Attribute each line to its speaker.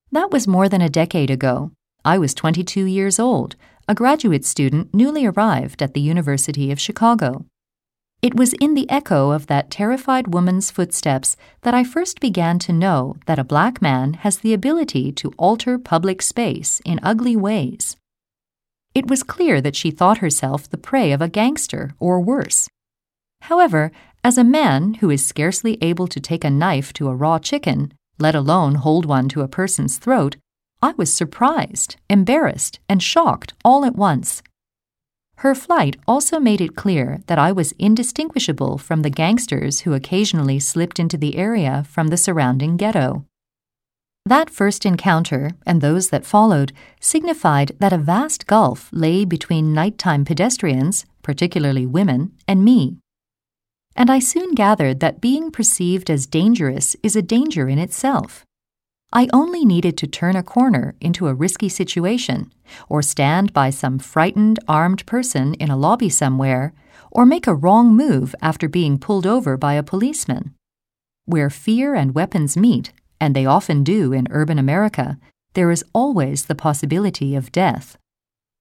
Speaker 1: That was more than a decade ago. I was 22 years old, a graduate student newly arrived at the University of Chicago. It was in the echo of that terrified woman's footsteps that I first began to know that a black man has the ability to alter public space in ugly ways. It was clear that she thought herself the prey of a gangster or worse. However, as a man who is scarcely able to take a knife to a raw chicken, let alone hold one to a person's throat, I was surprised, embarrassed, and shocked all at once. Her flight also made it clear that I was indistinguishable from the gangsters who occasionally slipped into the area from the surrounding ghetto. That first encounter, and those that followed, signified that a vast gulf lay between nighttime pedestrians, particularly women, and me. And I soon gathered that being perceived as dangerous is a danger in itself. I only needed to turn a corner into a risky situation, or stand by some frightened, armed person in a lobby somewhere, or make a wrong move after being pulled over by a policeman. Where fear and weapons meet, and they often do in urban America, there is always the possibility of death.